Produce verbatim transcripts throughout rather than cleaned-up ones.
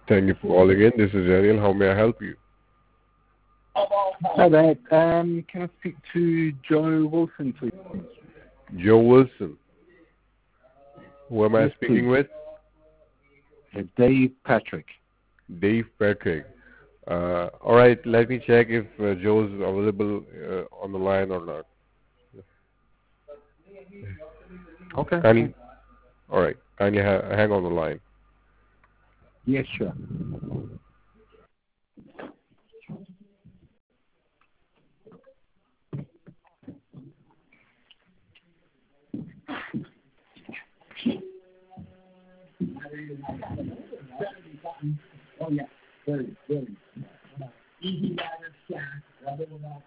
Thank you for calling in. This is Ariel. How may I help you? Hi there. Um, can I speak to Joe Wilson, please? Joe Wilson. Who am I Yes, speaking please. with? Uh, Dave Patrick. Dave Patrick. Uh, all right, let me check if uh, Joe's available uh, on the line or not. Okay. Kindly, all right, kindly ha- hang on the line. Yes, sure. Oh, yeah. Very, very. Easy rider, shack, rubber without.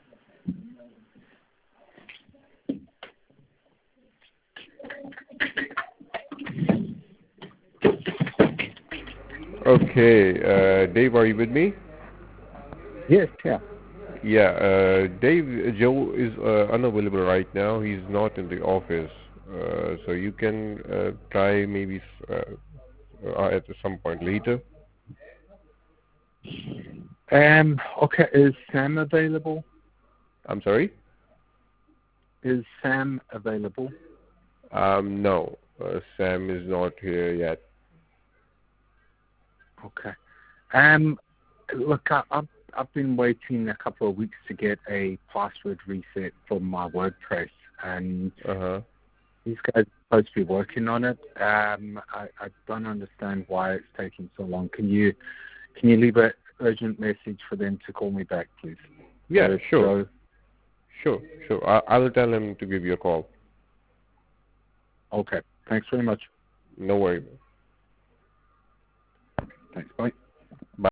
Okay, uh, Dave, are you with me? Yes, yeah. Yeah, uh, Dave, Joe is uh, unavailable right now. He's not in the office. Uh, so you can uh, try maybe uh, uh, at some point later. Um, okay, is Sam available? I'm sorry? Is Sam available? Um, no, uh, Sam is not here yet. Okay. Um, look, I, I've, I've been waiting a couple of weeks to get a password reset for my WordPress, and Uh-huh. these guys are supposed to be working on it. Um, I, I don't understand why it's taking so long. Can you can you leave an urgent message for them to call me back, please? Yeah, Uh, sure. Joe. Sure, sure. I, I will tell him to give you a call. Okay. Thanks very much. No worry.